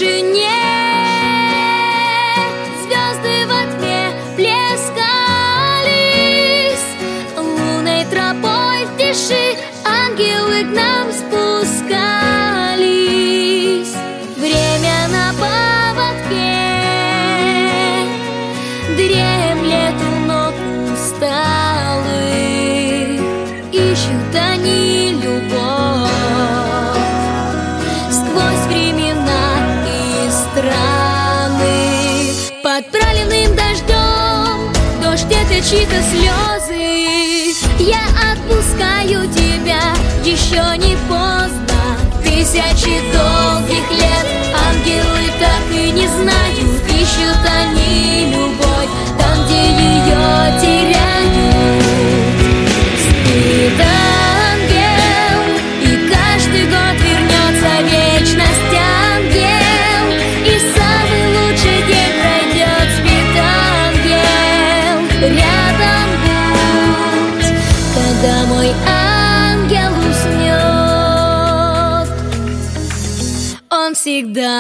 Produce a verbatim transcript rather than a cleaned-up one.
тишине. Звезды во тьме плескались, лунной тропой в тиши ангелы к нам спускались. Время на поводке дремлет у ног усталых, ищут они любовь сквозь времена и страны. Под проливным дождем, дождь — это чьи-то слезы. Я отпускаю тебя, еще не поздно. Тысячи долгих лет ангелы так и не знают, ищут они любовь там, где ее теряют. Спит ангел, и каждый год вернется вечность, ангел, и самый лучший день пройдет. Спит ангел, рядом будь, когда мой ангел уснет. Он всегда